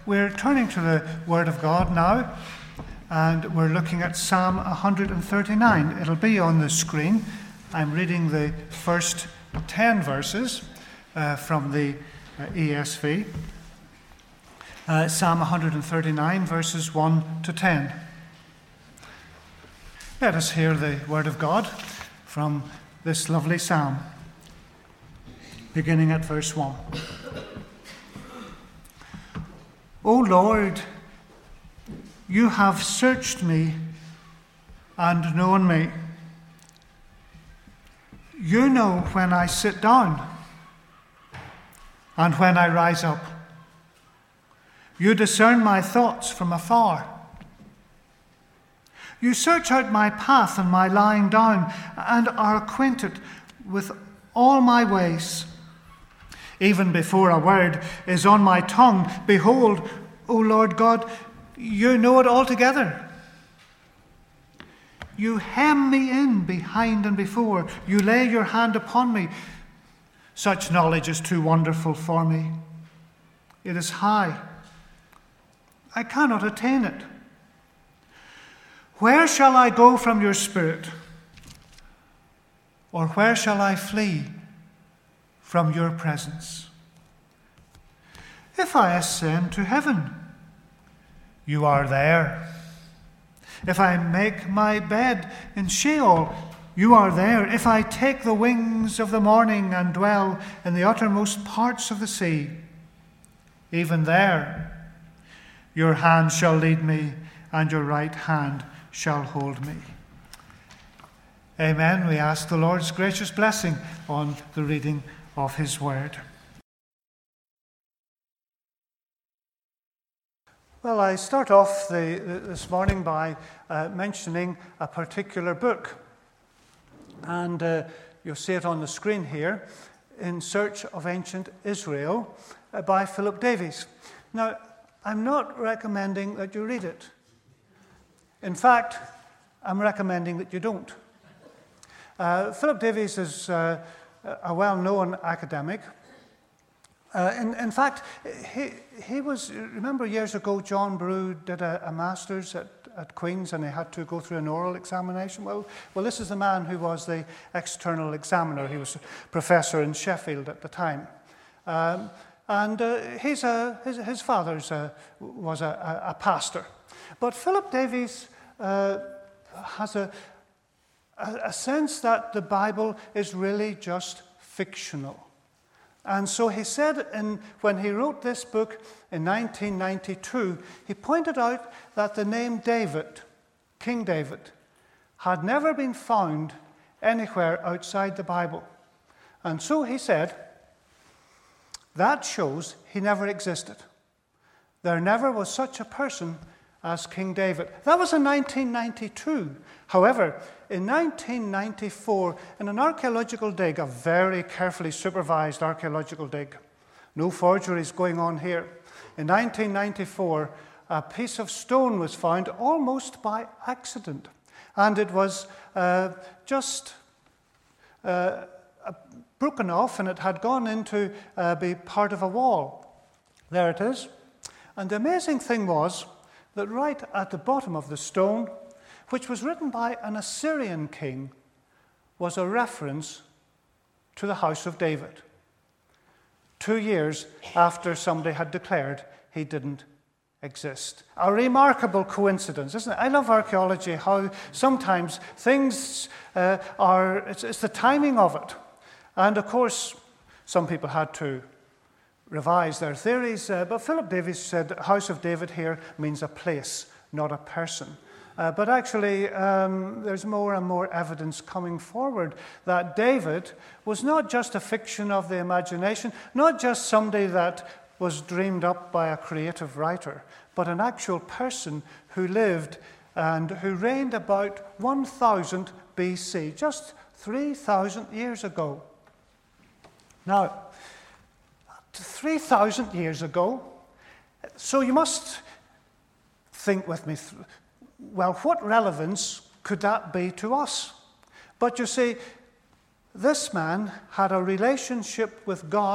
We're turning to the Word of God now, and we're looking at Psalm 139. It'll be on the screen. I'm reading the first 10 verses from the ESV. Psalm 139, verses 1 to 10. Let us hear the Word of God from this lovely psalm, beginning at verse 1. O Lord, you have searched me and known me. You know when I sit down and when I rise up. You discern my thoughts from afar. You search out my path and my lying down, and are acquainted with all my ways. Even before a word is on my tongue, behold, O Lord God, you know it altogether. You hem me in behind and before. You lay your hand upon me. Such knowledge is too wonderful for me. It is high. I cannot attain it. Where shall I go from your spirit? Or where shall I flee from your presence? If I ascend to heaven, you are there. If I make my bed in Sheol, you are there. If I take the wings of the morning and dwell in the uttermost parts of the sea, even there your hand shall lead me, and your right hand shall hold me. Amen. We ask the Lord's gracious blessing on the reading of his word. Well, I start off this morning by mentioning a particular book. And you'll see it on the screen here, In Search of Ancient Israel by Philip Davies. Now, I'm not recommending that you read it. In fact, I'm recommending that you don't. Philip Davies is a well-known academic. In fact, he was, remember years ago, John Brew did a master's at Queen's and he had to go through an oral examination. Well, this is the man who was the external examiner. He was a professor in Sheffield at the time. His father was a pastor. But Philip Davies has a sense that the Bible is really just fictional. And so he said when he wrote this book in 1992, he pointed out that the name David, King David, had never been found anywhere outside the Bible. And so he said, that shows he never existed. There never was such a person as King David. That was in 1992. However, in 1994, in an archaeological dig, a very carefully supervised archaeological dig, no forgeries going on here, in 1994, a piece of stone was found almost by accident. And it was just broken off, and it had gone into be part of a wall. There it is. And the amazing thing was that right at the bottom of the stone, which was written by an Assyrian king, was a reference to the house of David. 2 years after somebody had declared he didn't exist. A remarkable coincidence, isn't it? I love archaeology, how sometimes things it's the timing of it. And of course, some people had to revise their theories, but Philip Davies said House of David here means a place, not a person. But actually, there's more and more evidence coming forward that David was not just a fiction of the imagination, not just somebody that was dreamed up by a creative writer, but an actual person who lived and who reigned about 1000 BC, just 3,000 years ago. Now, 3,000 years ago, so you must think with me, well, what relevance could that be to us? But you see, this man had a relationship with God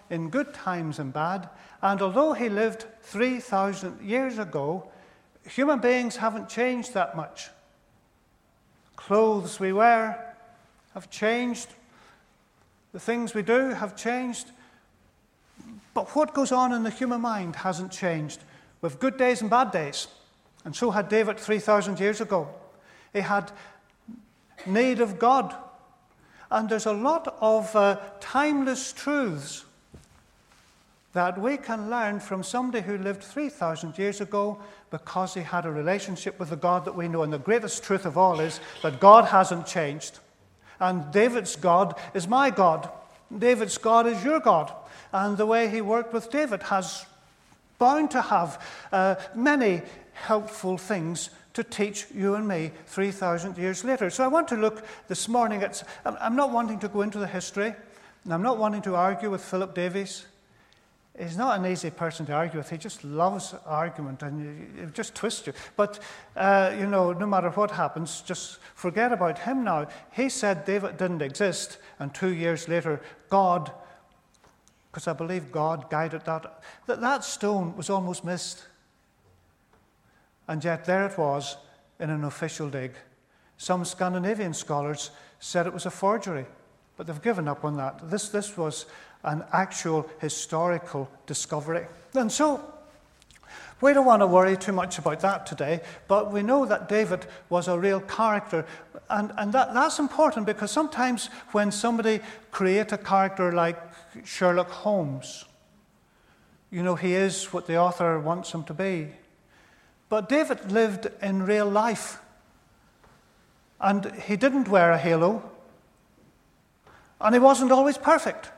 in good times and bad. And although he lived 3,000 years ago, human beings haven't changed that much. Clothes we wear have changed. The things we do have changed. But what goes on in the human mind hasn't changed. We have good days and bad days. And so had David 3,000 years ago. He had need of God. And there's a lot of timeless truths that we can learn from somebody who lived 3,000 years ago because he had a relationship with the God that we know. And the greatest truth of all is that God hasn't changed. And David's God is my God. David's God is your God. And the way he worked with David has bound to have many helpful things to teach you and me 3,000 years later. So I want to look this morning at, I'm not wanting to go into the history, and I'm not wanting to argue with Philip Davies. He's not an easy person to argue with. He just loves argument, and it just twists you. But, no matter what happens, just forget about him now. He said David didn't exist, and 2 years later, God, because I believe God guided that stone was almost missed. And yet there it was in an official dig. Some Scandinavian scholars said it was a forgery, but they've given up on that. This was an actual historical discovery. And so we don't want to worry too much about that today, but we know that David was a real character. And that's important because sometimes when somebody creates a character like Sherlock Holmes, he is what the author wants him to be. But David lived in real life. And he didn't wear a halo. And he wasn't always perfect.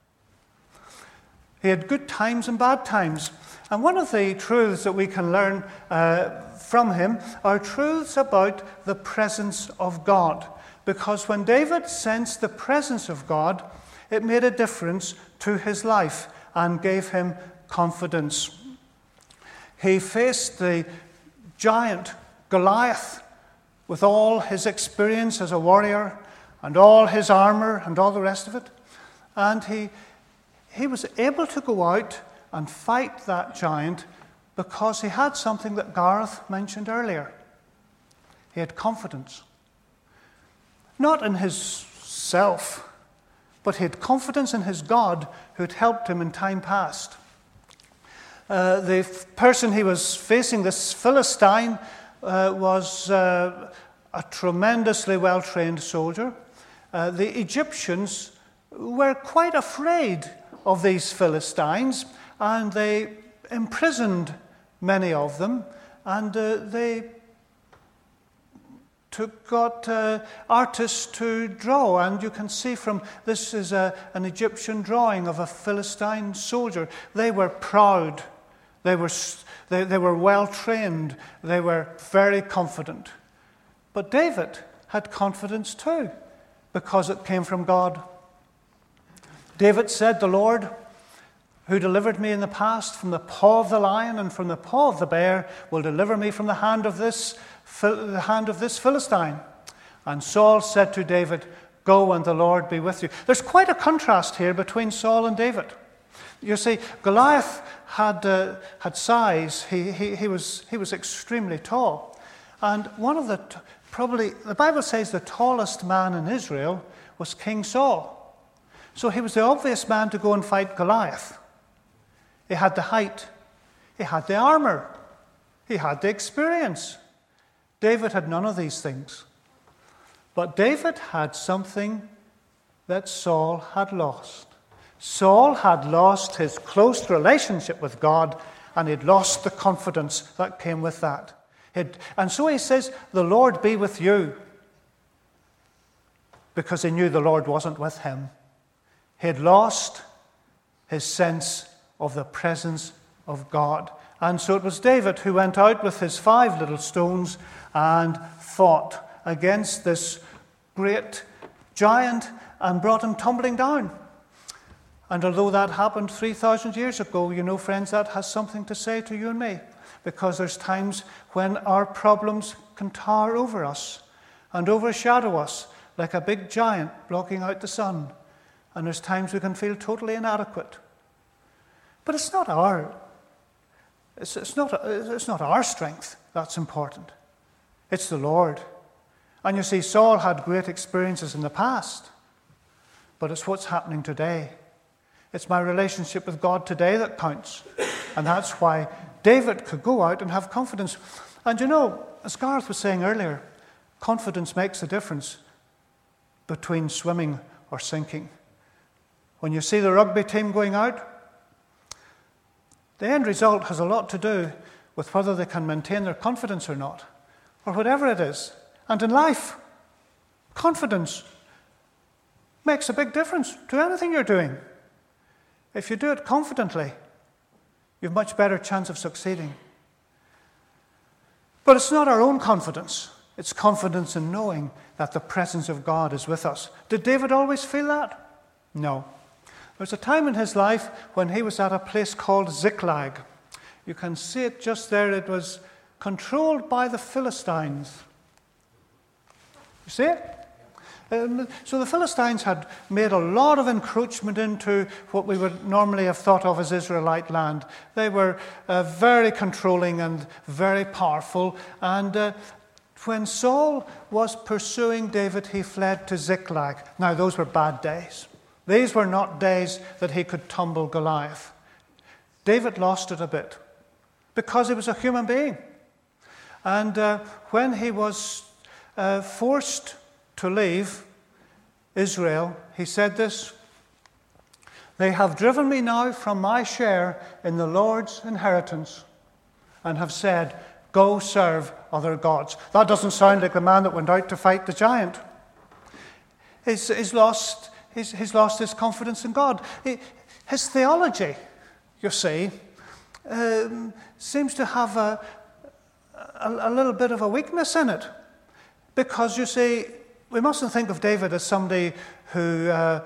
He had good times and bad times. And one of the truths that we can learn from him are truths about the presence of God. Because when David sensed the presence of God, it made a difference to his life and gave him confidence. He faced the giant Goliath with all his experience as a warrior and all his armor and all the rest of it. And he was able to go out and fight that giant because he had something that Gareth mentioned earlier. He had confidence. Not in his self, but he had confidence in his God who had helped him in time past. The person he was facing, this Philistine, was a tremendously well-trained soldier. The Egyptians were quite afraid of these Philistines, and they imprisoned many of them, and they got artists to draw. And you can see from this is an Egyptian drawing of a Philistine soldier. They were proud. They were well trained. They were very confident. But David had confidence too, because it came from God. David said, "The Lord, who delivered me in the past from the paw of the lion and from the paw of the bear, will deliver me from the hand of this Philistine." And Saul said to David, "Go, and the Lord be with you." There's quite a contrast here between Saul and David. You see, Goliath had size. He was extremely tall, and one of probably the Bible says the tallest man in Israel was King Saul. So he was the obvious man to go and fight Goliath. He had the height, he had the armor, he had the experience. David had none of these things, but David had something that Saul had lost. Saul had lost his close relationship with God, and he'd lost the confidence that came with that. And so he says, "The Lord be with you," because he knew the Lord wasn't with him. He had lost his sense of the presence of God. And so it was David who went out with his 5 little stones and fought against this great giant and brought him tumbling down. And although that happened 3,000 years ago, friends, that has something to say to you and me, because there's times when our problems can tower over us and overshadow us like a big giant blocking out the sun. And there's times we can feel totally inadequate But it's not our strength that's important. It's the Lord. And you see, Saul had great experiences in the past, but it's what's happening today. It's my relationship with God today that counts. And that's why David could go out and have confidence. And you know, as Gareth was saying earlier, confidence makes a difference between swimming or sinking. When you see the rugby team going out, the end result has a lot to do with whether they can maintain their confidence or not, or whatever it is. And in life, confidence makes a big difference to anything you're doing. If you do it confidently, you have a much better chance of succeeding. But it's not our own confidence. It's confidence in knowing that the presence of God is with us. Did David always feel that? No. There was a time in his life when he was at a place called Ziklag. You can see it just there. It was controlled by the Philistines. You see it? So the Philistines had made a lot of encroachment into what we would normally have thought of as Israelite land. They were very controlling and very powerful. And when Saul was pursuing David, he fled to Ziklag. Now, those were bad days. These were not days that he could tumble Goliath. David lost it a bit because he was a human being. And when he was forced to leave Israel, he said this: "They have driven me now from my share in the Lord's inheritance and have said, 'Go serve other gods.'" That doesn't sound like the man that went out to fight the giant. He's lost his confidence in God. His theology, you see, seems to have a little bit of a weakness in it. Because, you see, we mustn't think of David as somebody who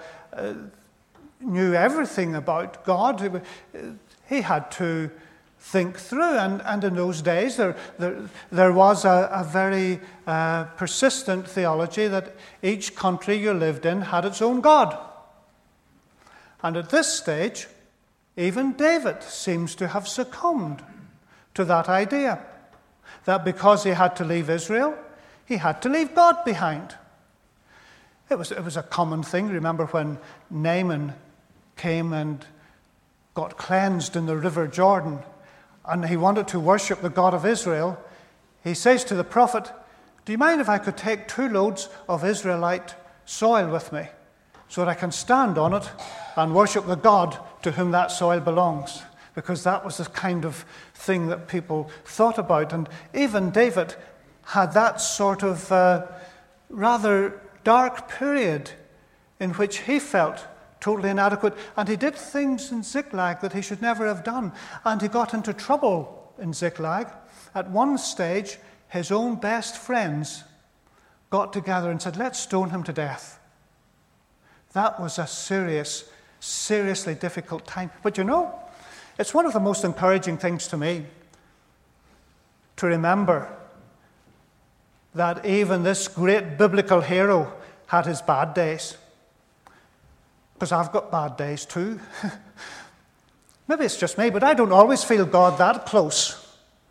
knew everything about God. He had to think through, and in those days there was a very persistent theology that each country you lived in had its own God. And at this stage, even David seems to have succumbed to that idea, that because he had to leave Israel, he had to leave God behind. It was a common thing. Remember when Naaman came and got cleansed in the river Jordan, and he wanted to worship the God of Israel. He says to the prophet, "Do you mind if I could take 2 loads of Israelite soil with me so that I can stand on it and worship the God to whom that soil belongs?" Because that was the kind of thing that people thought about. And even David had that sort of rather dark period in which he felt totally inadequate. And he did things in Ziklag that he should never have done. And he got into trouble in Ziklag. At one stage, his own best friends got together and said, "Let's stone him to death." That was a seriously difficult time. But you know, it's one of the most encouraging things to me to remember that even this great biblical hero had his bad days. Because I've got bad days too. Maybe it's just me, but I don't always feel God that close.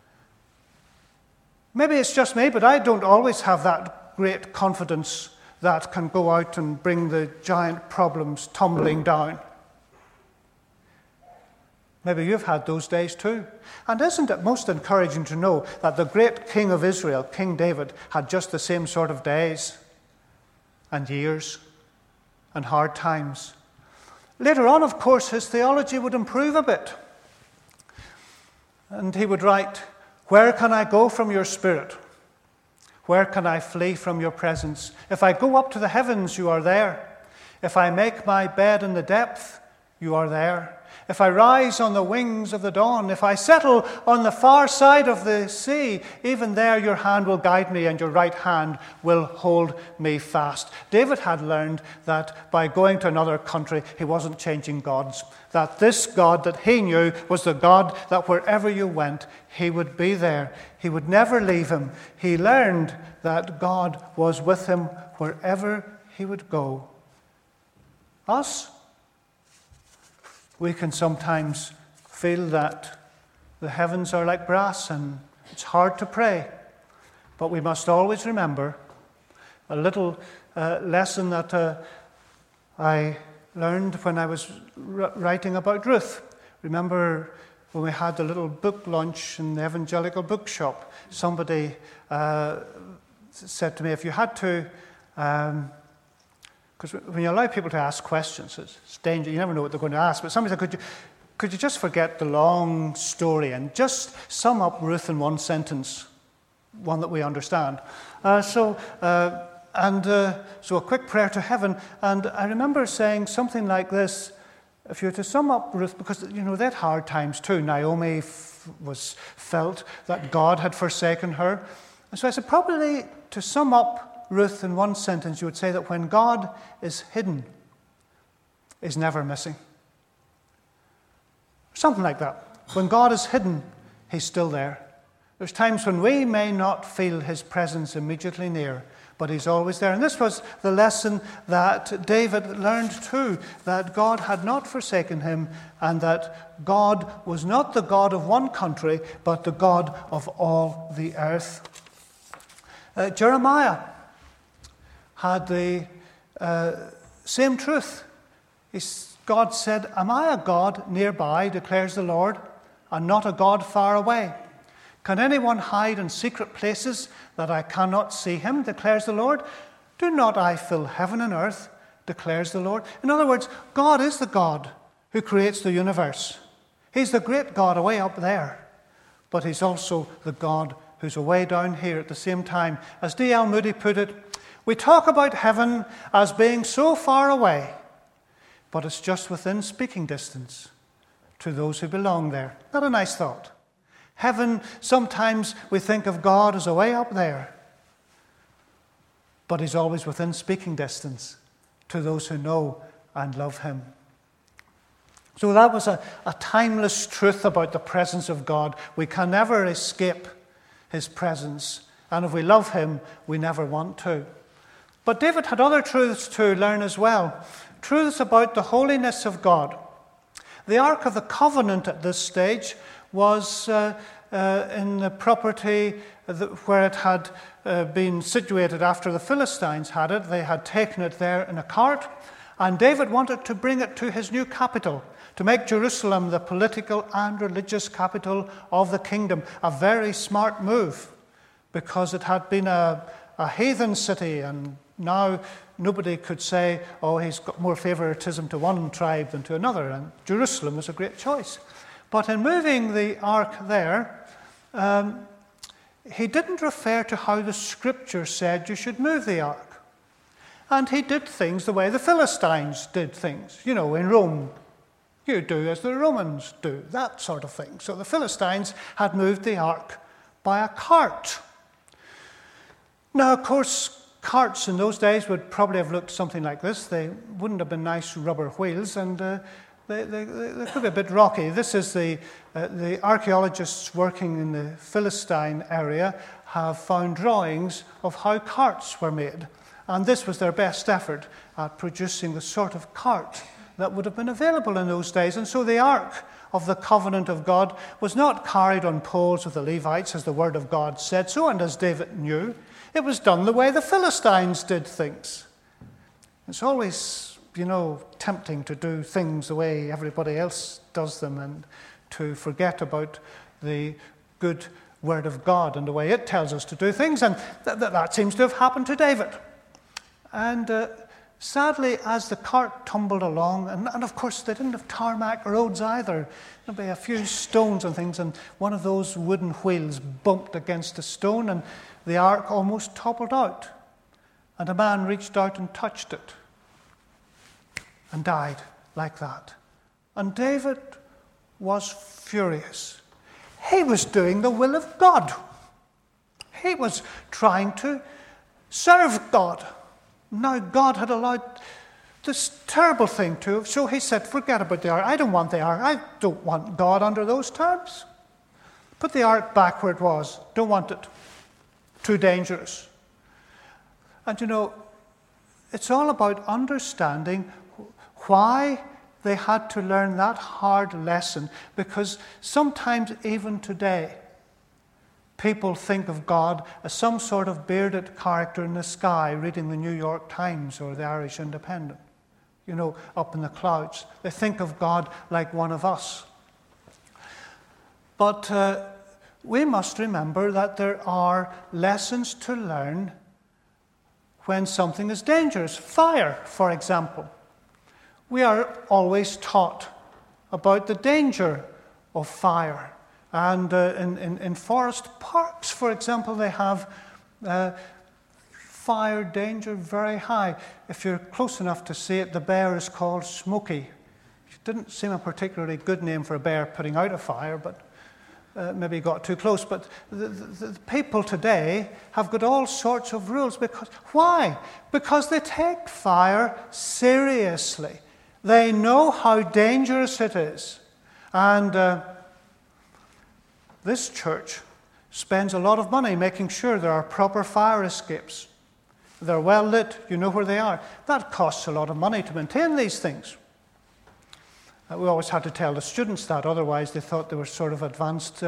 Maybe it's just me, but I don't always have that great confidence that can go out and bring the giant problems tumbling down. Maybe you've had those days too. And isn't it most encouraging to know that the great king of Israel, King David, had just the same sort of days and years and hard times? Later on, of course, his theology would improve a bit. And he would write, "Where can I go from your spirit? Where can I flee from your presence? If I go up to the heavens, you are there. If I make my bed in the depth, you are there. If I rise on the wings of the dawn, if I settle on the far side of the sea, even there your hand will guide me and your right hand will hold me fast." David had learned that by going to another country, he wasn't changing gods. That this God that he knew was the God that wherever you went, he would be there. He would never leave him. He learned that God was with him wherever he would go. Us? We can sometimes feel that the heavens are like brass and it's hard to pray. But we must always remember a little lesson that I learned when I was writing about Ruth. Remember when we had the little book launch in the Evangelical Bookshop, somebody said to me, if you had to, because when you allow people to ask questions, it's dangerous. You never know what they're going to ask. But somebody said, could you just forget the long story and just sum up Ruth in one sentence, one that we understand? So a quick prayer to heaven. And I remember saying something like this: if you were to sum up Ruth, because they had hard times too. Naomi felt that God had forsaken her. And so I said, probably to sum up Ruth in one sentence, you would say that when God is hidden, is never missing. Something like that. When God is hidden, he's still there. There's times when we may not feel his presence immediately near, but he's always there. And this was the lesson that David learned too, that God had not forsaken him and that God was not the God of one country, but the God of all the earth. Jeremiah had the same truth. God said, "Am I a God nearby, declares the Lord, and not a God far away? Can anyone hide in secret places that I cannot see him, declares the Lord? Do not I fill heaven and earth, declares the Lord?" In other words, God is the God who creates the universe. He's the great God away up there, but he's also the God who's away down here at the same time. As D.L. Moody put it, we talk about heaven as being so far away, but it's just within speaking distance to those who belong there. Not a nice thought. Heaven, sometimes we think of God as away up there, but he's always within speaking distance to those who know and love him. So that was a timeless truth about the presence of God. We can never escape his presence, and if we love him, we never want to. But David had other truths to learn as well. Truths about the holiness of God. The Ark of the Covenant at this stage was in the property where it had been situated after the Philistines had it. They had taken it there in a cart, and David wanted to bring it to his new capital, to make Jerusalem the political and religious capital of the kingdom. A very smart move, because it had been a heathen city, and now nobody could say, oh, he's got more favoritism to one tribe than to another, and Jerusalem was a great choice. But in moving the ark there, he didn't refer to how the scripture said you should move the ark. And he did things the way the Philistines did things. In Rome, you do as the Romans do, that sort of thing. So the Philistines had moved the ark by a cart. Now, of course, carts in those days would probably have looked something like this. They wouldn't have been nice rubber wheels, and they could be a bit rocky. This is the archaeologists working in the Philistine area have found drawings of how carts were made. And this was their best effort at producing the sort of cart that would have been available in those days. And so the Ark of the Covenant of God was not carried on poles with the Levites, as the Word of God said so, and as David knew. It was done the way the Philistines did things. It's always, tempting to do things the way everybody else does them and to forget about the good Word of God and the way it tells us to do things. And that seems to have happened to David. And sadly, as the cart tumbled along, and of course they didn't have tarmac roads either, there'd be a few stones and things, and one of those wooden wheels bumped against a stone, and the ark almost toppled out. And a man reached out and touched it and died like that. And David was furious. He was doing the will of God. He was trying to serve God. Now God had allowed this terrible thing to, so he said, forget about the ark. I don't want the ark. I don't want God under those terms. Put the ark back where it was. Don't want it. Too dangerous. And it's all about understanding why they had to learn that hard lesson, because sometimes even today, people think of God as some sort of bearded character in the sky reading the New York Times or the Irish Independent, up in the clouds. They think of God like one of us. But we must remember that there are lessons to learn when something is dangerous. Fire, for example. We are always taught about the danger of fire. And in forest parks, for example, they have fire danger very high. If you're close enough to see it, the bear is called Smokey. It didn't seem a particularly good name for a bear putting out a fire, but maybe got too close. But the people today have got all sorts of rules. Why? Because they take fire seriously. They know how dangerous it is. And this church spends a lot of money making sure there are proper fire escapes. They're well lit, you know where they are. That costs a lot of money to maintain these things. We always had to tell the students that, otherwise they thought they were sort of advanced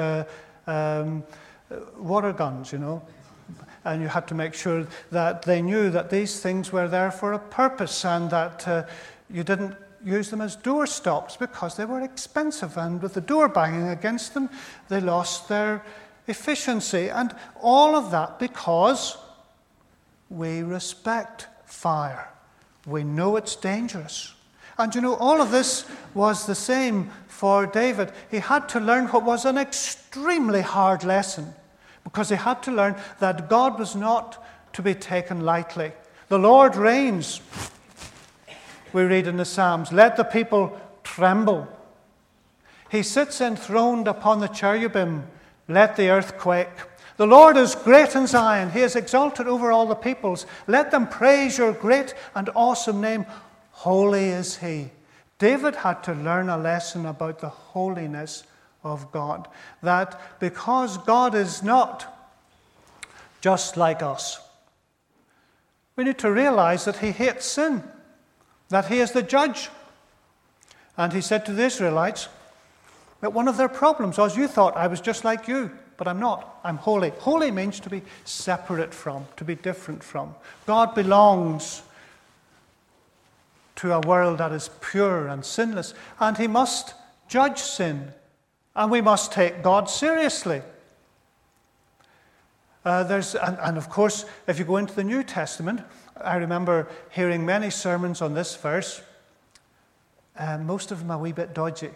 water guns, And you had to make sure that they knew that these things were there for a purpose, and that you didn't use them as door stops, because they were expensive, and with the door banging against them, they lost their efficiency. And all of that because we respect fire. We know it's dangerous. And all of this was the same for David. He had to learn what was an extremely hard lesson, because he had to learn that God was not to be taken lightly. The Lord reigns. We read in the Psalms, let the people tremble. He sits enthroned upon the cherubim, let the earth quake. The Lord is great in Zion. He is exalted over all the peoples. Let them praise your great and awesome name. Holy is he. David had to learn a lesson about the holiness of God. That because God is not just like us, we need to realize that he hates sin, that he is the judge. And he said to the Israelites that one of their problems was, you thought I was just like you, but I'm not. I'm holy. Holy means to be separate from, to be different from. God belongs to a world that is pure and sinless, and he must judge sin, and we must take God seriously. And of course, if you go into the New Testament, I remember hearing many sermons on this verse, most of them a wee bit dodgy.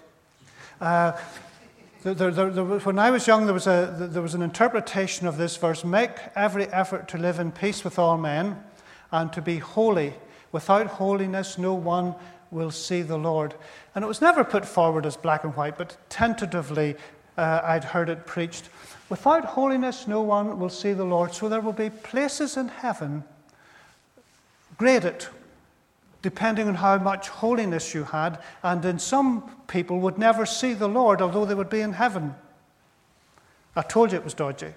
When I was young, there was an interpretation of this verse: make every effort to live in peace with all men and to be holy. Without holiness, no one will see the Lord. And it was never put forward as black and white, but tentatively I'd heard it preached. Without holiness, no one will see the Lord. So there will be places in heaven graded depending on how much holiness you had, and then some people would never see the Lord, although they would be in heaven. I told you it was dodgy.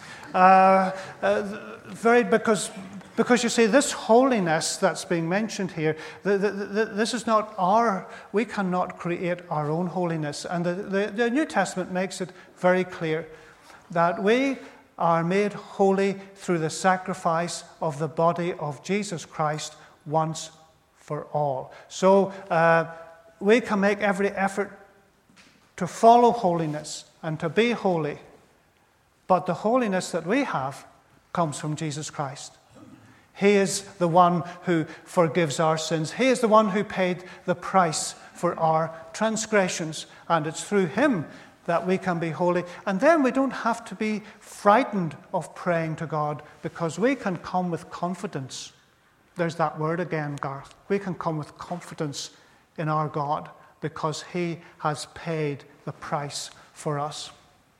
Because you see, this holiness that's being mentioned here, this is not we cannot create our own holiness. And the New Testament makes it very clear that we are made holy through the sacrifice of the body of Jesus Christ once for all. So we can make every effort to follow holiness and to be holy, but the holiness that we have comes from Jesus Christ. He is the one who forgives our sins. He is the one who paid the price for our transgressions, and it's through him that we can be holy. And then we don't have to be frightened of praying to God, because we can come with confidence. There's that word again, Garth. We can come with confidence in our God because he has paid the price for us.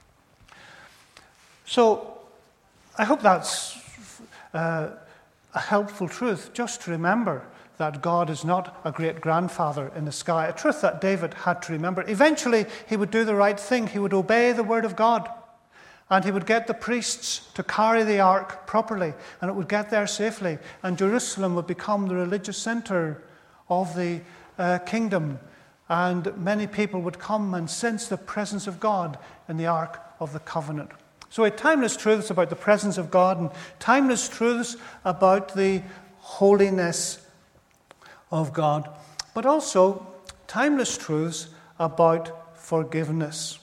So I hope that's a helpful truth, just to remember that God is not a great-grandfather in the sky, a truth that David had to remember. Eventually, he would do the right thing. He would obey the word of God, and he would get the priests to carry the ark properly, and it would get there safely, and Jerusalem would become the religious center of the kingdom. and many people would come and sense the presence of God in the Ark of the Covenant. So we had timeless truths about the presence of God and timeless truths about the holiness of God, but also timeless truths about forgiveness.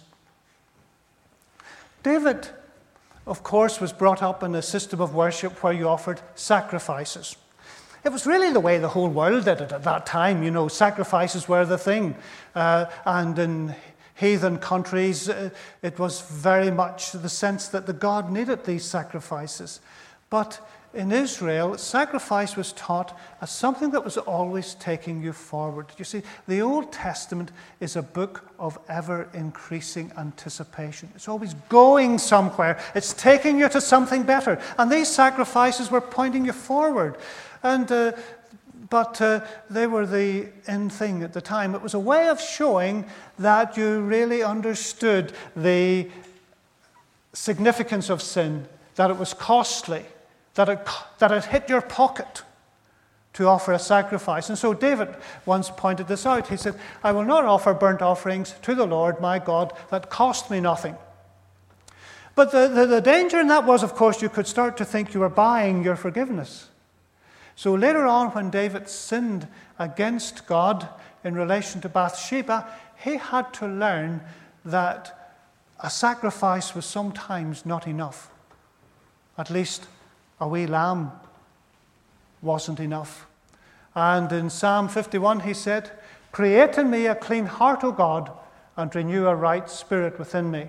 David, of course, was brought up in a system of worship where you offered sacrifices. It was really the way the whole world did it at that time. You know, sacrifices were the thing. And in heathen countries, it was very much the sense that the God needed these sacrifices. But in Israel, sacrifice was taught as something that was always taking you forward. You see, the Old Testament is a book of ever-increasing anticipation. It's always going somewhere. It's taking you to something better. And these sacrifices were pointing you forward. But they were the in thing at the time. It was a way of showing that you really understood the significance of sin, that it was costly, that it hit your pocket to offer a sacrifice. And so David once pointed this out. He said, I will not offer burnt offerings to the Lord my God that cost me nothing. But the danger in that was, of course, you could start to think you were buying your forgiveness. So later on, when David sinned against God in relation to Bathsheba, he had to learn that a sacrifice was sometimes not enough. At least a wee lamb wasn't enough. And in Psalm 51 he said, create in me a clean heart, O God, and renew a right spirit within me.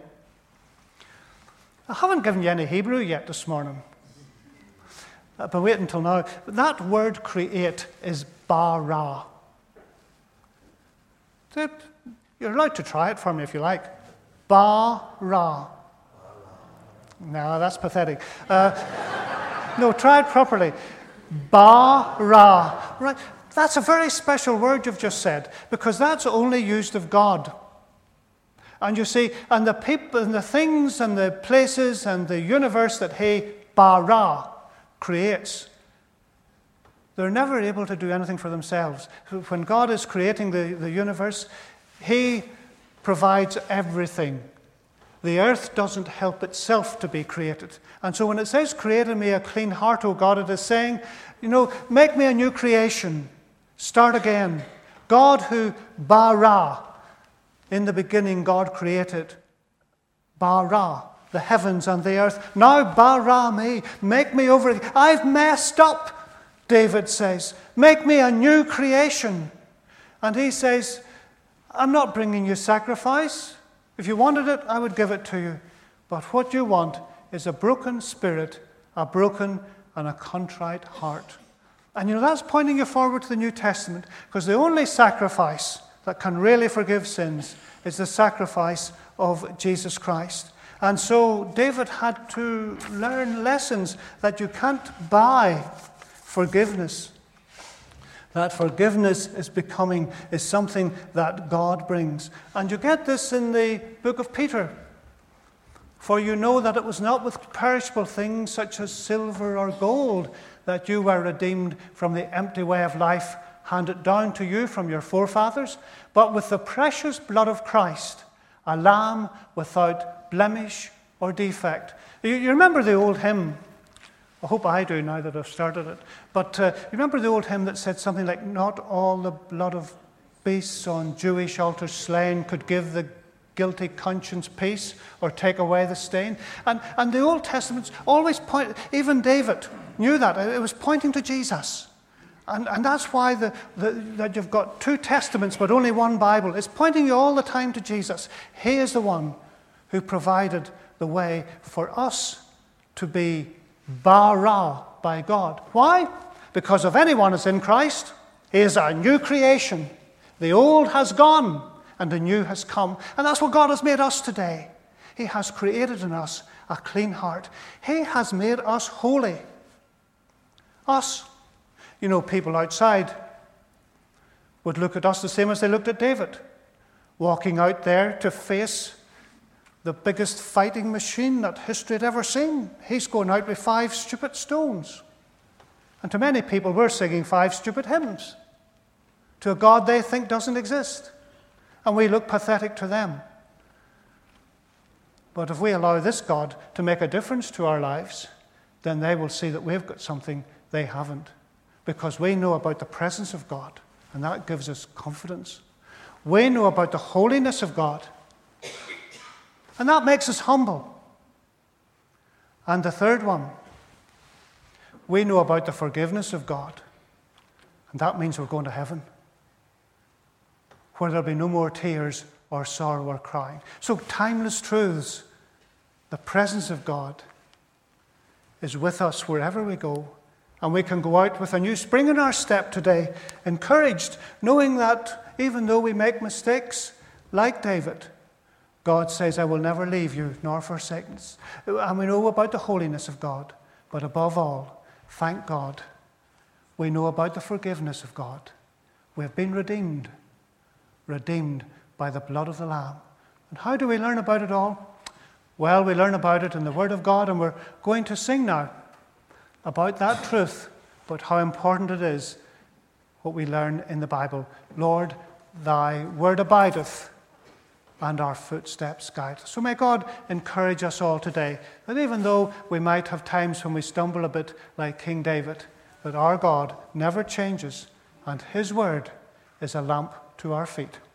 I haven't given you any Hebrew yet this morning. I've been waiting until now. But that word create is bara. You're allowed to try it for me if you like. Bara. No, that's pathetic. No, try it properly. Bara. Right. That's a very special word you've just said, because that's only used of God. And you see, and the people and the things and the places and the universe that he, bara, creates, they're never able to do anything for themselves. When God is creating the universe, he provides everything. The earth doesn't help itself to be created. And so when it says, create in me a clean heart, O God, it is saying, make me a new creation. Start again. God who bara, in the beginning God created. Bara, the heavens and the earth. Now bara me, make me over again. I've messed up, David says. Make me a new creation. And he says, I'm not bringing you sacrifice. If you wanted it, I would give it to you. But what you want is a broken spirit, a broken and a contrite heart. And that's pointing you forward to the New Testament, because the only sacrifice that can really forgive sins is the sacrifice of Jesus Christ. And so David had to learn lessons that you can't buy forgiveness. That forgiveness is something that God brings. And you get this in the book of Peter. For you know that it was not with perishable things such as silver or gold that you were redeemed from the empty way of life handed down to you from your forefathers, but with the precious blood of Christ, a lamb without blemish or defect. You remember the old hymn? I hope I do now that I've started it. But you remember the old hymn that said something like, not all the blood of beasts on Jewish altars slain could give the guilty conscience peace or take away the stain. And the Old Testament's always point, even David knew that. It was pointing to Jesus. And that's why that you've got two testaments but only one Bible. It's pointing you all the time to Jesus. He is the one who provided the way for us to be bara by God. Why? Because if anyone is in Christ, he is a new creation. The old has gone and the new has come. And that's what God has made us today. He has created in us a clean heart. He has made us holy. Us. People outside would look at us the same as they looked at David, walking out there to face the biggest fighting machine that history had ever seen. He's going out with 5 stupid stones. And to many people, we're singing 5 stupid hymns to a God they think doesn't exist. and we look pathetic to them. But if we allow this God to make a difference to our lives, then they will see that we've got something they haven't, because we know about the presence of God, and that gives us confidence. We know about the holiness of God, and that makes us humble. And the third one, we know about the forgiveness of God, and that means we're going to heaven, where there'll be no more tears or sorrow or crying. So timeless truths, the presence of God is with us wherever we go, and we can go out with a new spring in our step today, encouraged, knowing that even though we make mistakes, like David, God says, I will never leave you nor forsake us. And we know about the holiness of God, but above all, thank God, we know about the forgiveness of God. We have been redeemed by the blood of the Lamb. And how do we learn about it all? Well, we learn about it in the Word of God, and we're going to sing now about that truth, but how important it is what we learn in the Bible. Lord, thy word abideth, and our footsteps guide us. So may God encourage us all today, that even though we might have times when we stumble a bit like King David, that our God never changes, and his word is a lamp to our feet.